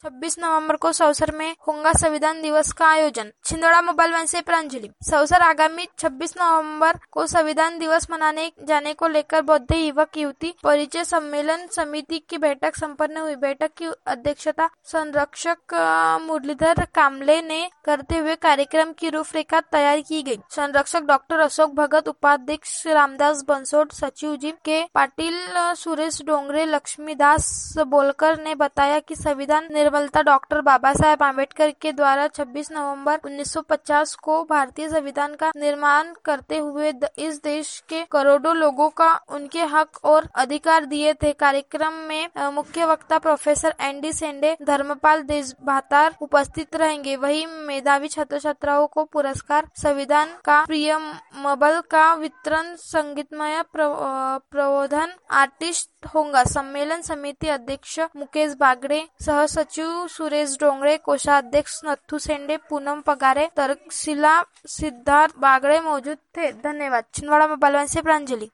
26 नवंबर को सौसर में होगा संविधान दिवस का आयोजन। छिंदवाड़ा मोबाइल वैन से प्रांजलि। सौसर आगामी 26 नवंबर को संविधान दिवस मनाने जाने को लेकर बौद्ध युवक युवती परिचय सम्मेलन समिति की बैठक संपन्न हुई। बैठक की अध्यक्षता संरक्षक मुरलीधर कामले ने करते हुए कार्यक्रम की रूपरेखा तैयार की गई। संरक्षक डॉक्टर अशोक भगत, उपाध्यक्ष रामदास बंसोड, सचिव जी के पाटिल, सुरेश डोंगरे, लक्ष्मीदास बोलकर ने बताया कि संविधान निर्माता डॉक्टर बाबा साहेब आम्बेडकर के द्वारा 26 नवंबर 1950 को भारतीय संविधान का निर्माण करते हुए इस देश के करोड़ों लोगों का उनके हक और अधिकार दिए थे। कार्यक्रम में मुख्य वक्ता प्रोफेसर एनडी सेंडे, धर्मपाल देशभातार उपस्थित रहेंगे। वही मेधावी छात्र छात्राओं को पुरस्कार, संविधान का प्रियम्बल का वितरण, संगीतमय प्रबोधन आर्टिस्ट होगा। सम्मेलन समिति अध्यक्ष मुकेश बागड़े, सह सचिव सुरेश डोंगरे, कोषाध्यक्ष नथु सेंडे, पूनम पगारे, तर्कशिला सिद्धार्थ बागड़े मौजूद थे। धन्यवाद। छिंदवाड़ा मोबाइल वैन से प्रांजलि।